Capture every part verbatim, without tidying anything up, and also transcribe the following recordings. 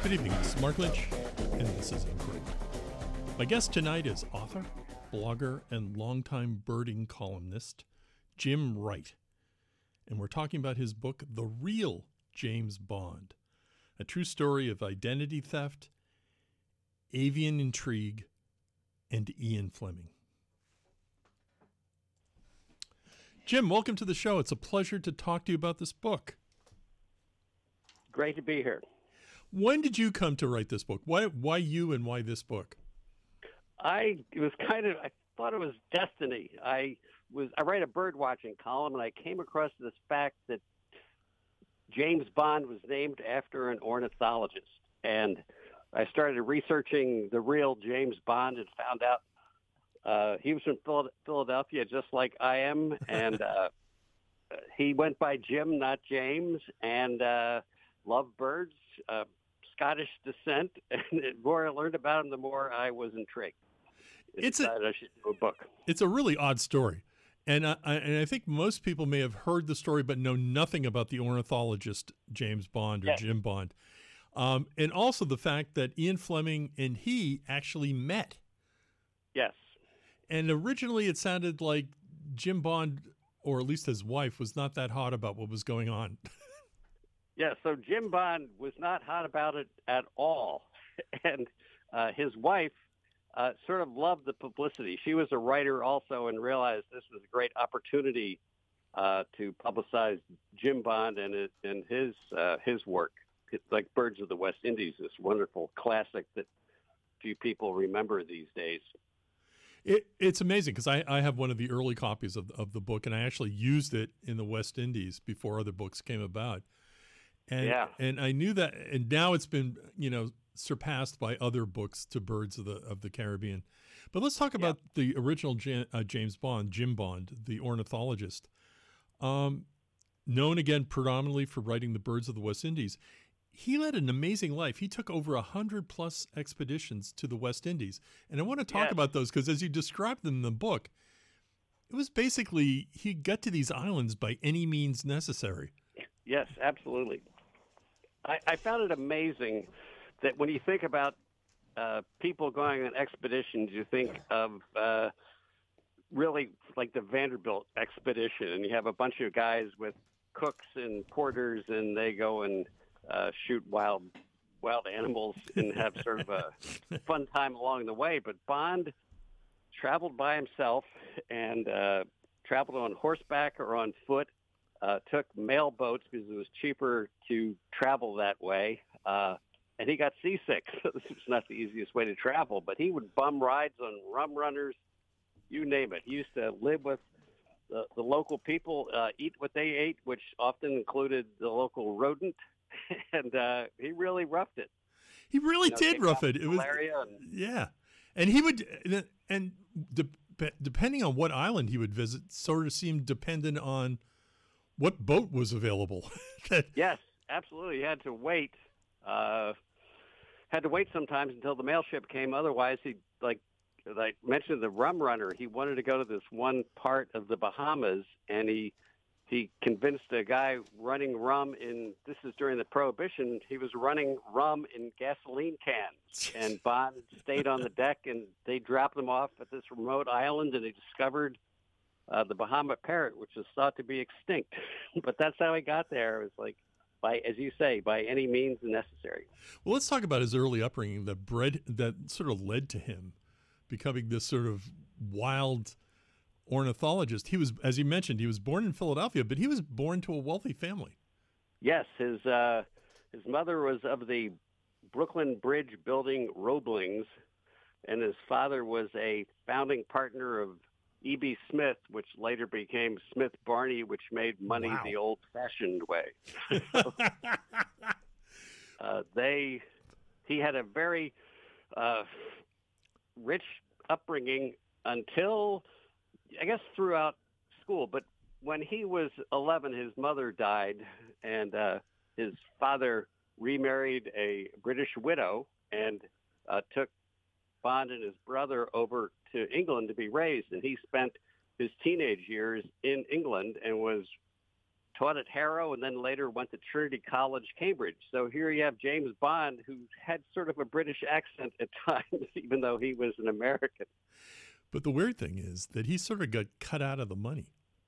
Good evening, this is Mark Lynch, and this is Inquiry. My guest tonight is author, blogger, and longtime birding columnist Jim Wright. And we're talking about his book, The Real James Bond, a true story of identity theft, avian intrigue, and Ian Fleming. Jim, welcome to the show. It's a pleasure to talk to you about this book. Great to be here. When did you come to write this book? Why why you and why this book? I it was kind of I thought it was destiny. I was I write a bird watching column, and I came across this fact that James Bond was named after an ornithologist. And I started researching the real James Bond and found out uh, he was from Philadelphia, just like I am, and uh, he went by Jim, not James, and uh, loved birds. Uh, Scottish descent, and the more I learned about him, the more I was intrigued. I it's a, I should do a book. It's a really odd story, and I, I, and I think most people may have heard the story but know nothing about the ornithologist James Bond or yes. Jim Bond, um, and also the fact that Ian Fleming and he actually met. Yes. And originally it sounded like Jim Bond, or at least his wife, was not that hot about what was going on. Yeah, so Jim Bond was not hot about it at all. And uh, his wife uh, sort of loved the publicity. She was a writer also and realized this was a great opportunity uh, to publicize Jim Bond and, it, and his uh, his work. It's like Birds of the West Indies, this wonderful classic that few people remember these days. It, it's amazing because I, I have one of the early copies of, of the book, and I actually used it in the West Indies before other books came about. And, yeah. and I knew that, and now it's been, you know, surpassed by other books to birds of the of the Caribbean. But let's talk about yeah. the original Jan, uh, James Bond, Jim Bond, the ornithologist, um, known again predominantly for writing the Birds of the West Indies. He led an amazing life. He took over a hundred plus expeditions to the West Indies, and I want to talk yes. about those because as you described them in the book, it was basically he got to these islands by any means necessary. Yes, absolutely. I, I found it amazing that when you think about uh, people going on expeditions, you think of uh, really like the Vanderbilt expedition, and you have a bunch of guys with cooks and porters, and they go and uh, shoot wild wild animals and have sort of a fun time along the way. But Bond traveled by himself and uh, traveled on horseback or on foot. Uh, took mail boats because it was cheaper to travel that way, uh, and he got seasick. So this was not the easiest way to travel, but he would bum rides on rum runners, you name it. He used to live with the, the local people, uh, eat what they ate, which often included the local rodent, and uh, he really roughed it. He really you know, did rough it. It was and, yeah, and he would, and de- depending on what island he would visit, sort of seemed dependent on what boat was available. that, yes, absolutely. You had to wait. Uh, had to wait sometimes until the mail ship came. Otherwise, he like as I mentioned the rum runner. He wanted to go to this one part of the Bahamas, and he he convinced a guy running rum in. This is during the Prohibition. He was running rum in gasoline cans, and Bond stayed on the deck, and they dropped him off at this remote island, and they discovered Uh, the Bahama parrot, which is thought to be extinct. But that's how he got there. It was like, by, as you say, by any means necessary. Well, let's talk about his early upbringing that bred, that sort of led to him becoming this sort of wild ornithologist. He was, as you mentioned, he was born in Philadelphia, but he was born to a wealthy family. Yes, his uh, his mother was of the Brooklyn Bridge building Roeblings, and his father was a founding partner of E B. Smith, which later became Smith Barney, which made money wow. the old-fashioned way. so, uh, they, he had a very uh, rich upbringing until, I guess, throughout school. But when he was eleven, his mother died, and uh, his father remarried a British widow and uh, took Bond and his brother over to England to be raised, and he spent his teenage years in England and was taught at Harrow and then later went to Trinity College, Cambridge. So here you have James Bond, who had sort of a British accent at times, even though he was an American. But the weird thing is that he sort of got cut out of the money.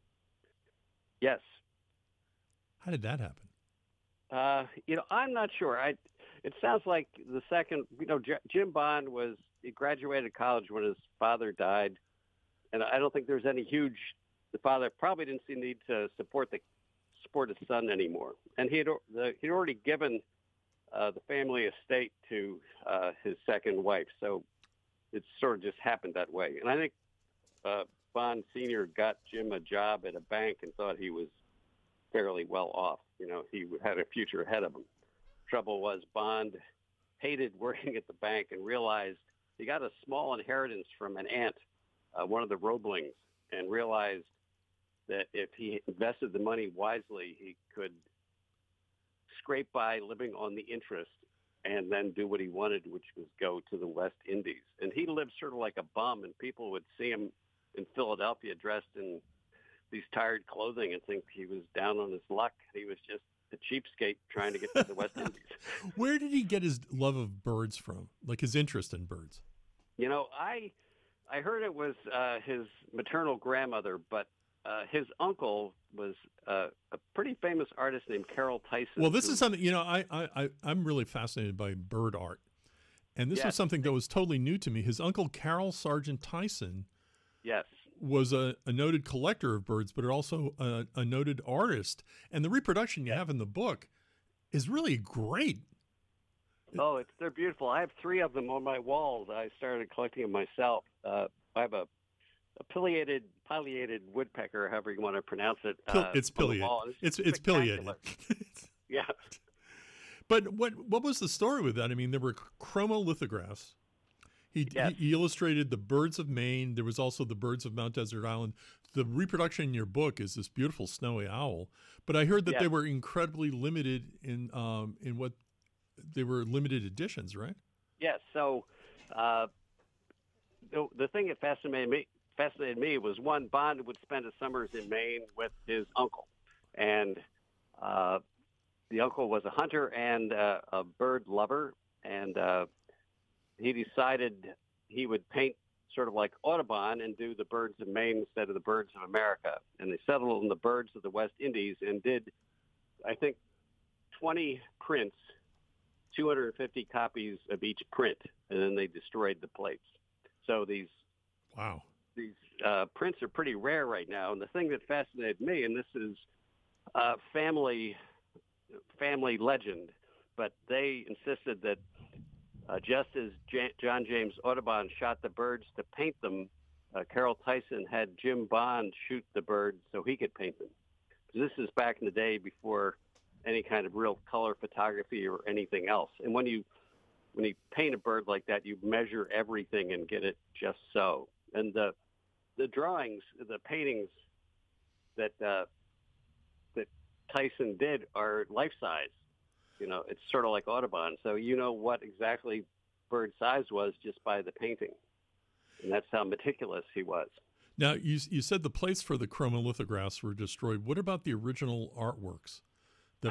Yes. How did that happen? Uh, you know, I'm not sure. I. It sounds like the second, you know, J- Jim Bond was, he graduated college when his father died. And I don't think there's any huge, the father probably didn't see the need to support the, support his son anymore. And he had, the, he'd already given uh, the family estate to uh, his second wife. So it sort of just happened that way. And I think uh, Bond Senior got Jim a job at a bank and thought he was fairly well off. You know, he had a future ahead of him. Trouble was Bond hated working at the bank and realized he got a small inheritance from an aunt, uh, one of the Roeblings, and realized that if he invested the money wisely, he could scrape by living on the interest and then do what he wanted, which was go to the West Indies. And he lived sort of like a bum, and people would see him in Philadelphia dressed in these tired clothing and think he was down on his luck. He was just a cheapskate trying to get to the West Indies. Where did he get his love of birds from, like his interest in birds? You know, I I heard it was uh, his maternal grandmother, but uh, his uncle was uh, a pretty famous artist named Carroll Tyson. Well, this who, is something, you know, I, I, I, I'm really fascinated by bird art. And this yes. was something that was totally new to me. His uncle, Carroll Sargent Tyson, yes. was a, a noted collector of birds, but also a, a noted artist. And the reproduction you have in the book is really great. Oh, it's they're beautiful. I have three of them on my walls. I started collecting them myself. Uh, I have a, a pileated, pileated woodpecker, however you want to pronounce it. Pil- uh, it's pileated. It's it's, it's pileated. Yeah. But what what was the story with that? I mean, there were chromolithographs. He, yes. he, he illustrated the birds of Maine. There was also the birds of Mount Desert Island. The reproduction in your book is this beautiful snowy owl. But I heard that yes. they were incredibly limited in um, in what they were limited editions, right? Yes. So uh, the, the thing that fascinated me fascinated me was one, Bond would spend his summers in Maine with his uncle, and uh, the uncle was a hunter and uh, a bird lover, and uh, he decided he would paint sort of like Audubon and do the birds of Maine instead of the birds of America. And they settled on the birds of the West Indies and did, I think, twenty prints, two hundred fifty copies of each print, and then they destroyed the plates. So these wow, these uh, prints are pretty rare right now. And the thing that fascinated me, and this is uh, family family legend, but they insisted that Uh, just as J- John James Audubon shot the birds to paint them, uh, Carroll Tyson had Jim Bond shoot the birds so he could paint them. So this is back in the day before any kind of real color photography or anything else. And when you when you paint a bird like that, you measure everything and get it just so. And the the drawings, the paintings that uh, that Tyson did are life size. You know, it's sort of like Audubon. So you know what exactly bird size was just by the painting. And that's how meticulous he was. Now, you you said the plates for the chromolithographs were destroyed. What about the original artworks? The,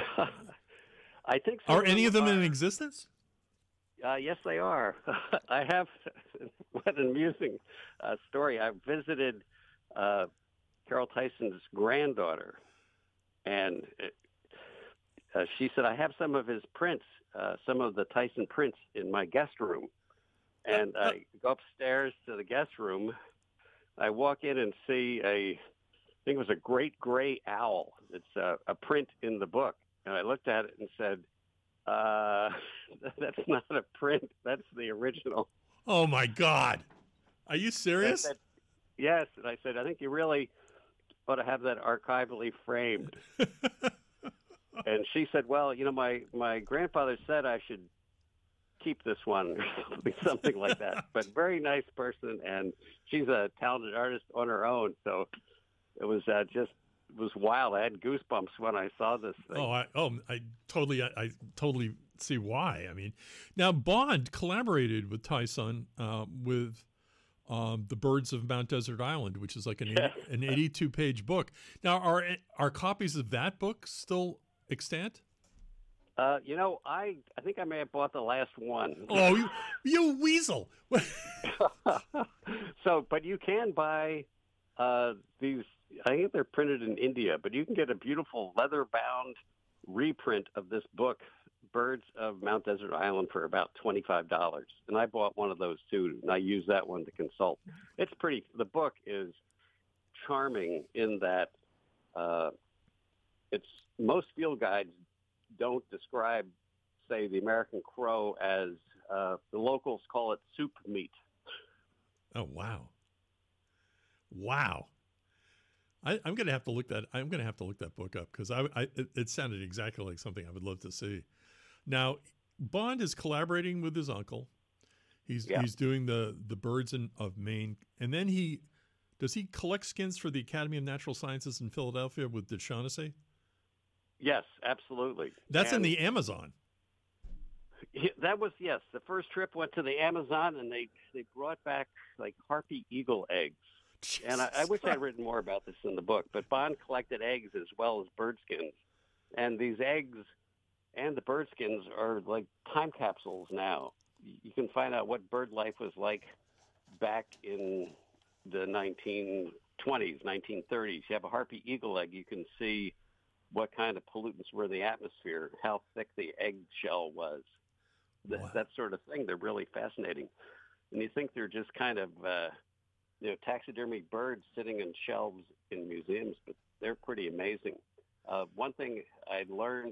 I think so. Are any of them are, in existence? Uh, yes, they are. I have, what an amusing uh, story. I visited uh, Carroll Tyson's granddaughter, and it, Uh, she said, I have some of his prints, uh, some of the Tyson prints in my guest room. And I go upstairs to the guest room. I walk in and see a, I think it was a great gray owl. It's a, a print in the book. And I looked at it and said, uh, that's not a print. That's the original. Oh, my God. Are you serious? Said, yes. And I said, I think you really ought to have that archivally framed. And she said, well, you know, my, my grandfather said I should keep this one or something like that. But very nice person, and she's a talented artist on her own. So it was uh, just it was wild. I had goosebumps when I saw this thing. Oh, I, oh, I totally, I, I totally see why. I mean, now Bond collaborated with Tyson uh, with um, The Birds of Mount Desert Island, which is like an eighty, an eighty-two page book. Now, are are copies of that book still extant? Uh, you know, I I think I may have bought the last one. Oh, you, you weasel! So, but you can buy uh, these. I think they're printed in India, but you can get a beautiful leather-bound reprint of this book, Birds of Mount Desert Island, for about twenty-five dollars. And I bought one of those too, and I use that one to consult. It's pretty. The book is charming in that uh, it's most field guides don't describe, say, the American crow as uh, the locals call it soup meat. Oh, wow. Wow. I, I'm going to have to look that. I'm going to have to look that book up because I, I it, it sounded exactly like something I would love to see. Now, Bond is collaborating with his uncle. He's Yeah. he's doing the the Birds in, of Maine, and then he does he collect skins for the Academy of Natural Sciences in Philadelphia with De Shaughnessy? Yes, absolutely. That's And in the Amazon. he- that was, yes, the first trip went to the Amazon, and they, they brought back, like, harpy eagle eggs. And I, I wish I'd written more about this in the book, but Bond collected eggs as well as bird skins. And these eggs and the bird skins are like time capsules now. You can find out what bird life was like back in the nineteen twenties, nineteen thirties. You have a harpy eagle egg, you can see what kind of pollutants were in the atmosphere, how thick the egg shell was, that, Wow. that sort of thing. They're really fascinating. And you think they're just kind of, uh, you know, taxidermy birds sitting in shelves in museums, but they're pretty amazing. Uh, one thing I learned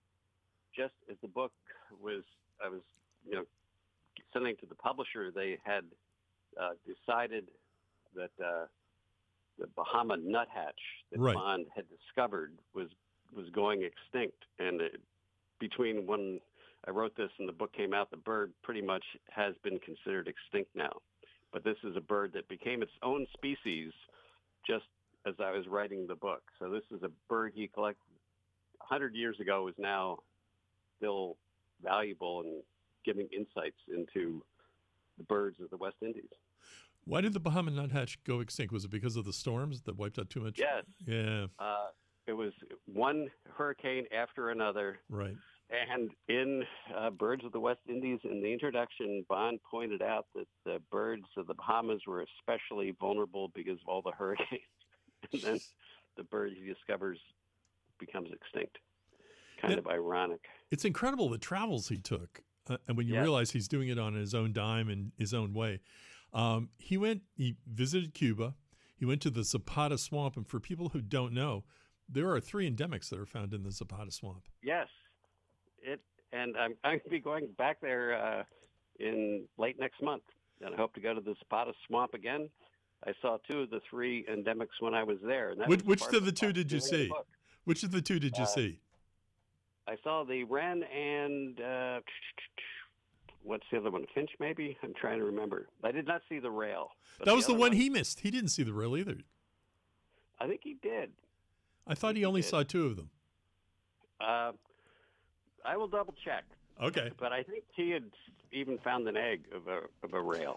just as the book was, I was, you know, sending to the publisher, they had uh, decided that uh, the Bahama nuthatch that Right. Bond had discovered was was going extinct. And it, between when I wrote this and the book came out, the bird pretty much has been considered extinct now. But this is a bird that became its own species just as I was writing the book. So this is a bird he collected one hundred years ago, is now still valuable and giving insights into the birds of the West Indies. Why did the Bahama nuthatch go extinct? Was it because of the storms that wiped out too much? Yes. Yeah. Uh, it was one hurricane after another. Right. And in uh, Birds of the West Indies, in the introduction, Bond pointed out that the birds of the Bahamas were especially vulnerable because of all the hurricanes. And then the bird he discovers becomes extinct. Kind Yeah. of ironic. It's incredible the travels he took. Uh, and when you Yeah. realize he's doing it on his own dime and his own way. Um, he went, he visited Cuba. He went to the Zapata Swamp. And for people who don't know, there are three endemics that are found in the Zapata Swamp. Yes. It, and I'm, I'm going to be going back there uh, in late next month. And I hope to go to the Zapata Swamp again. I saw two of the three endemics when I was there. And that Which, was which part of the the two plot did you of doing the see? book. Which of the two did you Uh, see? I saw the wren and uh, what's the other one? Finch, maybe? I'm trying to remember. I did not see the rail. but That was the other one he missed. He didn't see the rail either. I think he did. I thought think he he only did. saw two of them. Uh, I will double check. Okay. But I think he had even found an egg of a of a rail.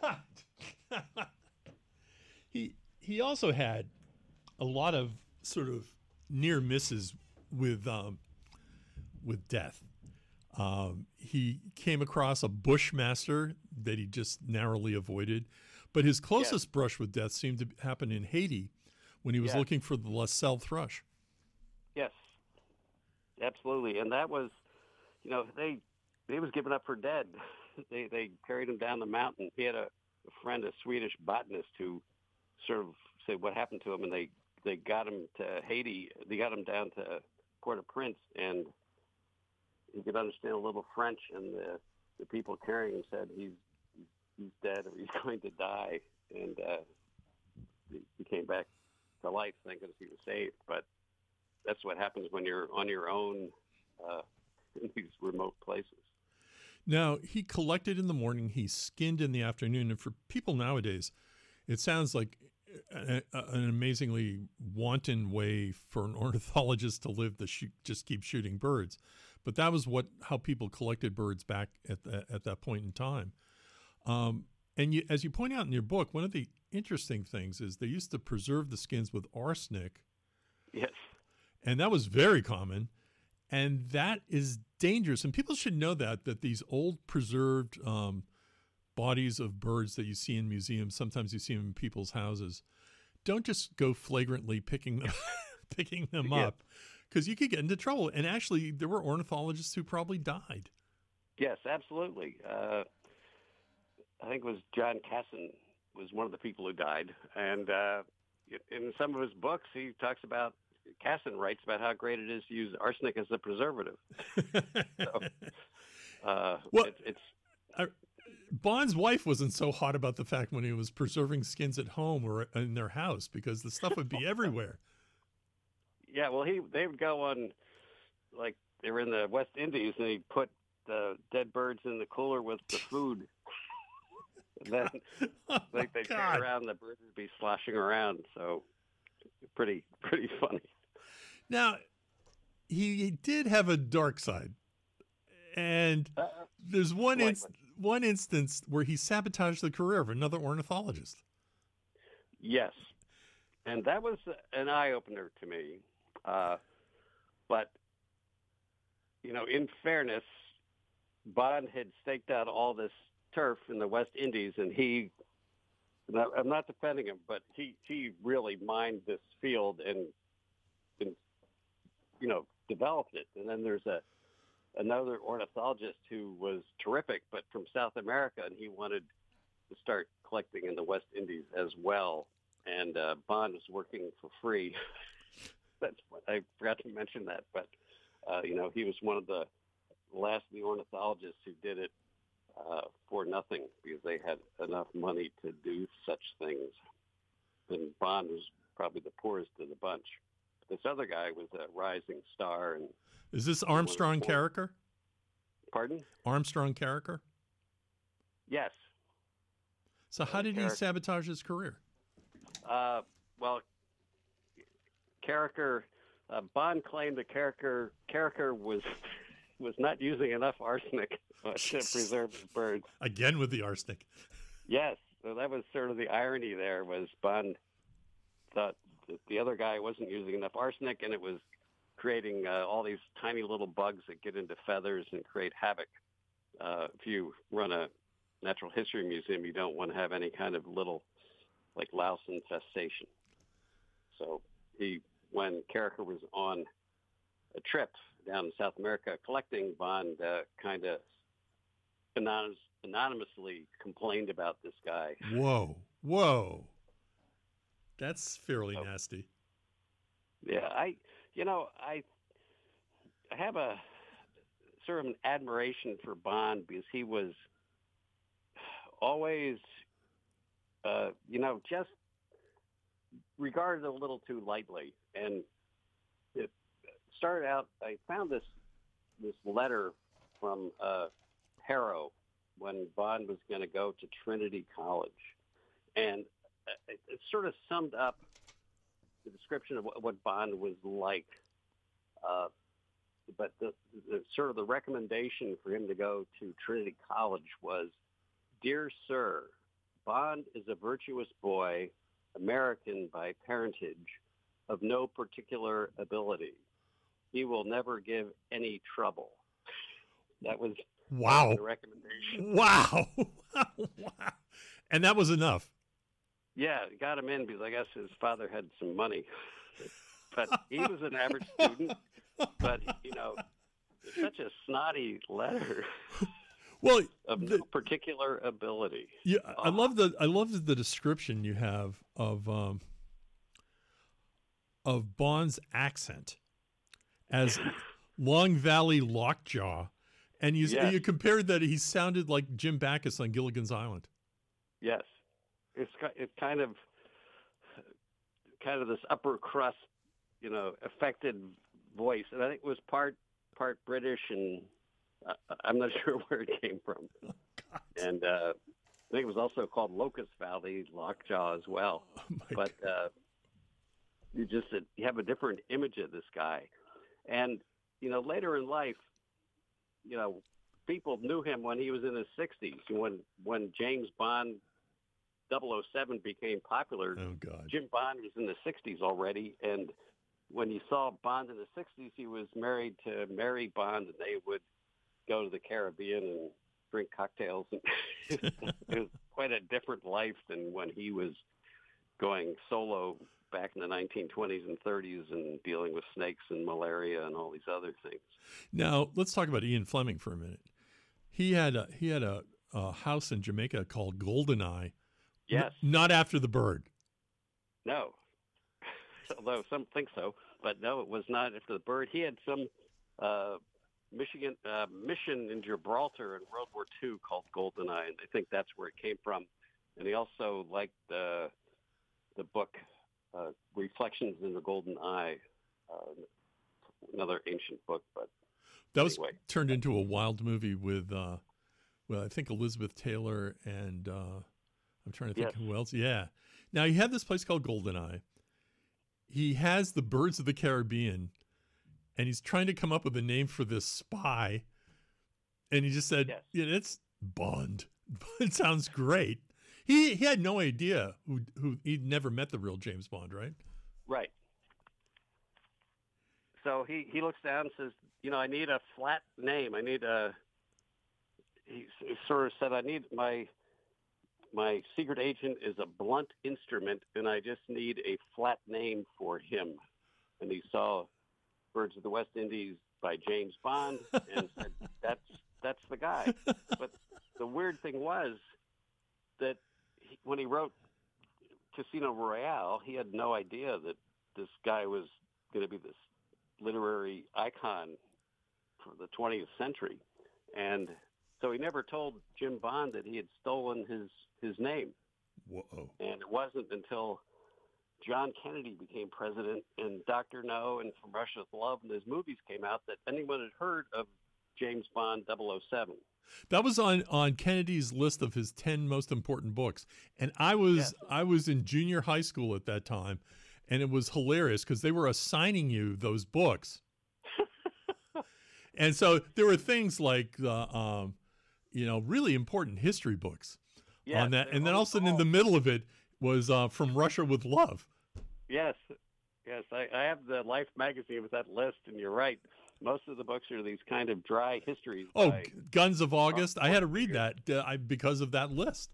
he he also had a lot of sort of near misses with um, with death. Um, he came across a bushmaster that he just narrowly avoided, but his closest brush with death seemed to happen in Haiti when he was Yes. looking for the Lascelles thrush. Yes, absolutely. And that was, you know, they he was given up for dead. They they carried him down the mountain. He had a, a friend, a Swedish botanist, who sort of said what happened to him, and they, they got him to Haiti. They got him down to Port-au-Prince, and he could understand a little French, and the the people carrying him said he's he's dead or he's going to die, and uh, he, he came back to life. Thank goodness he was saved. But that's what happens when you're on your own uh, in these remote places. Now, he collected in the morning, he skinned in the afternoon. And for people nowadays, it sounds like a, a, an amazingly wanton way for an ornithologist to live to shoot, just keep shooting birds. But that was what how people collected birds back at, the, at that point in time. Um, And you, as you point out in your book, one of the interesting things is they used to preserve the skins with arsenic. Yes. And that was very common. And that is dangerous. And people should know that, that these old preserved um, bodies of birds that you see in museums, sometimes you see them in people's houses, don't just go flagrantly picking them, picking them Yeah. up, because you could get into trouble. And actually, there were ornithologists who probably died. Yes, absolutely. Uh, I think it was John Casson was one of the people who died. And uh, in some of his books, he talks about, Casson writes about how great it is to use arsenic as a preservative. so, uh, well, it, it's I, Bond's wife wasn't so hot about the fact when he was preserving skins at home or in their house, because the stuff would be everywhere. Yeah, well, he they would go on, like they were in the West Indies, and he'd put the dead birds in the cooler with the food. And then Oh, like they'd God. turn around, and the birds would be sloshing around. So pretty pretty funny. Now, he, he did have a dark side. And Uh, there's one Like inst- one instance where he sabotaged the career of another ornithologist. Yes, and that was an eye opener to me. Uh, but you know, in fairness, Bond had staked out all this turf in the West Indies, and he. and I'm not defending him, but he, he really mined this field and, and, you know, developed it. And then there's a another ornithologist who was terrific, but from South America, and he wanted to start collecting in the West Indies as well. And uh, Bond was working for free. That's what I forgot to mention that, but uh, you know, he was one of the last of the ornithologists who did it uh, for nothing because they had enough money to do such things. And Bond was probably the poorest of the bunch. This other guy was a rising star. And Is this Armstrong Wonderful. Carricker? pardon? Armstrong Carricker? Yes. So how did he Carrick- sabotage his career? Uh, well, Carricker, uh, Bond claimed that Carricker, Carricker was was not using enough arsenic to preserve his birds. Again with the arsenic. Yes, so that was sort of the irony there. Was Bond thought that the other guy wasn't using enough arsenic, and it was creating uh, all these tiny little bugs that get into feathers and create havoc. Uh, if you run a natural history museum, you don't want to have any kind of little like louse infestation. So he, when Carricker was on a trip down in South America collecting, Bond uh, kind of anonymous, anonymously complained about this guy. Whoa. Whoa. That's fairly Oh. nasty. Yeah, I, you know, I, I have a sort of an admiration for Bond because he was always, uh, you know, just regarded a little too lightly. And it started out, I found this this letter from uh, Harrow when Bond was going to go to Trinity College. And it, it sort of summed up the description of what, what Bond was like. Uh, but the, the sort of the recommendation for him to go to Trinity College was, "Dear Sir, Bond is a virtuous boy, American by parentage, of no particular ability. He will never give any trouble." That was Wow. the recommendation. Wow. Wow. And that was enough. Yeah, it got him in because I guess his father had some money. But he was an average student. But, you know, it's such a snotty letter Well, of the- no particular ability. yeah, I love the I love the description you have of um, of Bond's accent as Long Valley Lockjaw, and you Yes. you compared that he sounded like Jim Backus on Gilligan's Island. Yes. It's ki- it's kind of kind of this upper crust, you know, affected voice. And I think it was part part British, and uh, I'm not sure where it came from. God. And uh, I think it was also called Locust Valley Lockjaw as well. Oh my But uh, you just you have a different image of this guy. And, you know, later in life, you know, people knew him when he was in his sixties, when when James Bond double oh seven became popular, Oh God. Jim Bond was in the sixties already, and when you saw Bond in the sixties, he was married to Mary Bond, and they would go to the Caribbean and drink cocktails. And it was quite a different life than when he was going solo back in the nineteen twenties and thirties and dealing with snakes and malaria and all these other things. Now let's talk about Ian Fleming for a minute. He had a, he had a, a house in Jamaica called Goldeneye. Yes. N- not after the bird. No. Although some think so, but no, it was not after the bird. He had some uh, Michigan uh, mission in Gibraltar in World War Two called Goldeneye, and I think that's where it came from. And he also liked the the book uh, Reflections in the Golden Eye, uh, another ancient book, but that was anyway. turned into a wild movie with, uh, well, I think Elizabeth Taylor and uh, I'm trying to think Yes. who else. Yeah. Now he had this place called Goldeneye. He has the Birds of the Caribbean, and he's trying to come up with a name for this spy. And he just said, Yes. yeah, it's Bond. It sounds great. He he had no idea who who he'd never met the real James Bond, right? Right. So he, he looks down and says, you know, I need a flat name. I need a, he, he sort of said, I need my, my secret agent is a blunt instrument, and I just need a flat name for him. And he saw Birds of the West Indies by James Bond and said, that's, that's the guy. But the weird thing was that he, when he wrote Casino Royale, he had no idea that this guy was going to be this literary icon for the twentieth century. And so he never told Jim Bond that he had stolen his, his name. Whoa. And it wasn't until John Kennedy became president and Doctor No and From Russia with Love and his movies came out that anyone had heard of James Bond double oh seven. That was on, on Kennedy's list of his ten most important books. And I was Yes. I was in junior high school at that time, and it was hilarious because they were assigning you those books. And so there were things like, uh, um, you know, really important history books Yes, on that. they're And then all of a sudden in all- the middle of it was uh, From Russia with Love. Yes, yes. I, I have the Life magazine with that list, and you're right. Most of the books are these kind of dry histories. Oh, by, G- Guns of August. I had to read that uh, I, because of that list.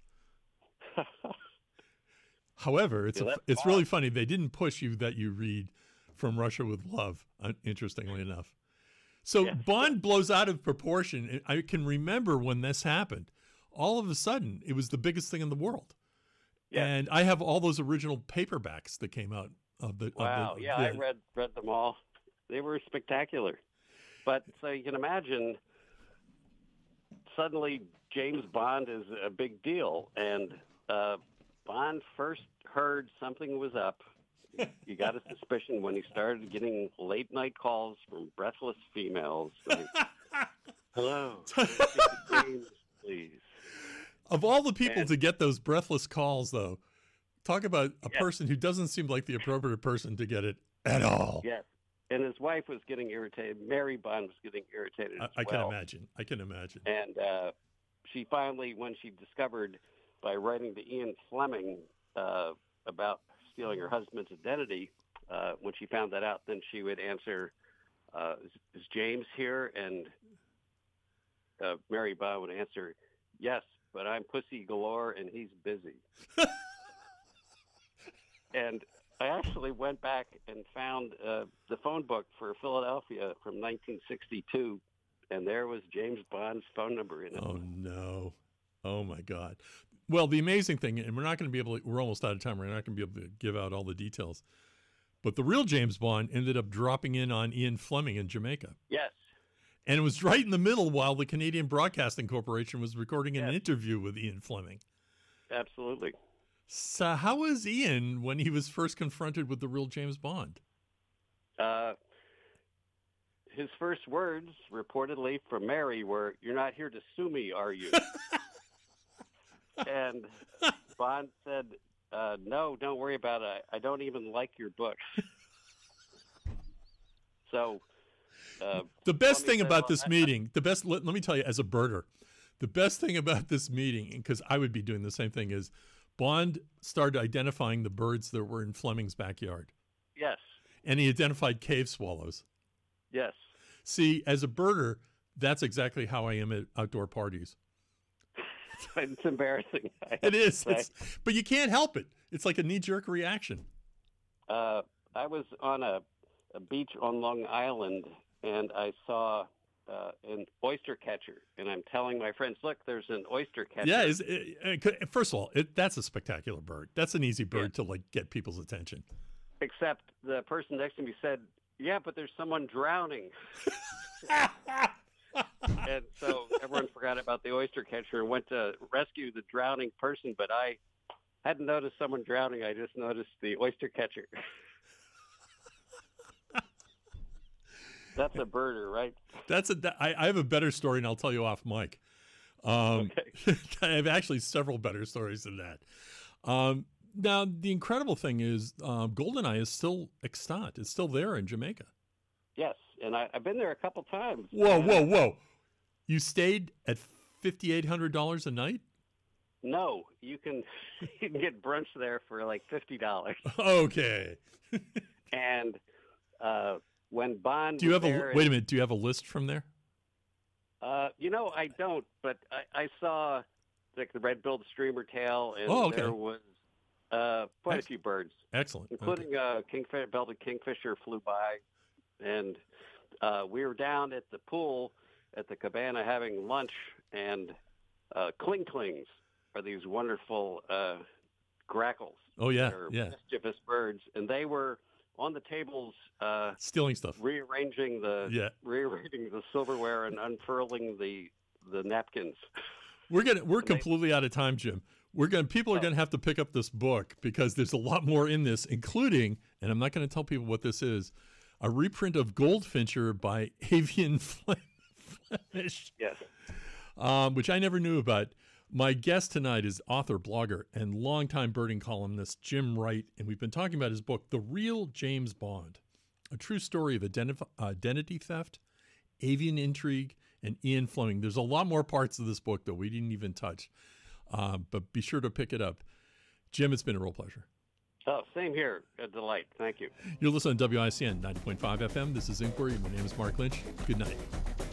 However, it's Yeah, a, that's it's fine. really funny. They didn't push you that you read From Russia with Love, uh, interestingly enough. So Yeah. Bond blows out of proportion. And I can remember when this happened. All of a sudden, it was the biggest thing in the world. Yeah. And I have all those original paperbacks that came out of the. Wow. Of the, yeah, I the- read read them all. They were spectacular. But so you can imagine, suddenly James Bond is a big deal, and uh, Bond first heard something was up. You got a suspicion when he started getting late night calls from breathless females. Like, hello, James, please. Of all the people And- to get those breathless calls, though, talk about a Yeah. person who doesn't seem like the appropriate person to get it at all. Yes. And his wife was getting irritated. Mary Bond was getting irritated I, as I can well. imagine. I can imagine. And uh, she finally, when she discovered by writing to Ian Fleming uh, about stealing her husband's identity, uh, when she found that out, then she would answer, uh, is, is James here? And uh, Mary Bond would answer, yes, but I'm pussy galore and he's busy. And I actually went back and found uh, the phone book for Philadelphia from nineteen sixty-two, and there was James Bond's phone number in it. Oh, no. Oh, my God. Well, the amazing thing, and we're not going to be able to, we're almost out of time. We're not going to be able to give out all the details. But the real James Bond ended up dropping in on Ian Fleming in Jamaica. Yes. And it was right in the middle while the Canadian Broadcasting Corporation was recording an Yes. interview with Ian Fleming. Absolutely. So how was Ian when he was first confronted with the real James Bond? Uh, his first words, reportedly from Mary, were, "You're not here to sue me, are you?" And Bond said, uh, "No, don't worry about it. I don't even like your book." So uh, The best Fleming thing said, about "Well, this I- meeting, the best, let, let me tell you as a birder, the best thing about this meeting, because I would be doing the same thing, is Bond started identifying the birds that were in Fleming's backyard. Yes. And he identified cave swallows. Yes. See, as a birder, that's exactly how I am at outdoor parties. It's embarrassing. It is. It's, but you can't help it. It's like a knee-jerk reaction. Uh, I was on a, a beach on Long Island, and I saw uh, an oyster catcher. And I'm telling my friends, look, there's an oyster catcher. Yeah. Is, it, it, first of all, it, that's a spectacular bird. That's an easy bird yeah. to like get people's attention. Except the person next to me said, yeah, but there's someone drowning. And so everyone forgot about the oyster catcher and went to rescue the drowning person. But I hadn't noticed someone drowning. I just noticed the oyster catcher. That's a birder, right? That's a. I, I have a better story, and I'll tell you off mic. Um, okay. I have actually several better stories than that. Um, now, the incredible thing is, um, Goldeneye is still extant. It's still there in Jamaica. Yes, and I, I've been there a couple times. Whoa, whoa, whoa! You stayed at fifty-eight hundred dollars a night? No, you can you can get brunch there for like fifty dollars. Okay. And uh, when Bond, do you have a there wait a minute? Do you have a list from there? Uh, you know, I don't, but I, I saw like the red-billed streamer tail, and oh, okay. there was uh, quite Ex- a few birds. Excellent, including okay. uh, kingfisher, belted kingfisher flew by, and uh, we were down at the pool at the cabana having lunch, and uh, kling klings are these wonderful uh, grackles. Oh yeah, They're yeah. mischievous birds, and they were on the tables uh, stealing stuff, rearranging the yeah. rearranging the silverware and unfurling the the napkins. We're gonna we're and completely they, out of time, Jim. We're gonna people are oh. gonna have to pick up this book because there's a lot more in this, including, and I'm not gonna tell people what this is, a reprint of Goldfincher by Avian Flemish. Yes. Um, which I never knew about. My guest tonight is author, blogger, and longtime birding columnist Jim Wright, and we've been talking about his book, The Real James Bond, a true story of identif- identity theft, avian intrigue, and Ian Fleming. There's a lot more parts of this book that we didn't even touch, uh, but be sure to pick it up. Jim, it's been a real pleasure. Oh, same here. A delight. Thank you. You're listening to W I C N ninety point five F M. This is Inquiry. My name is Mark Lynch. Good night.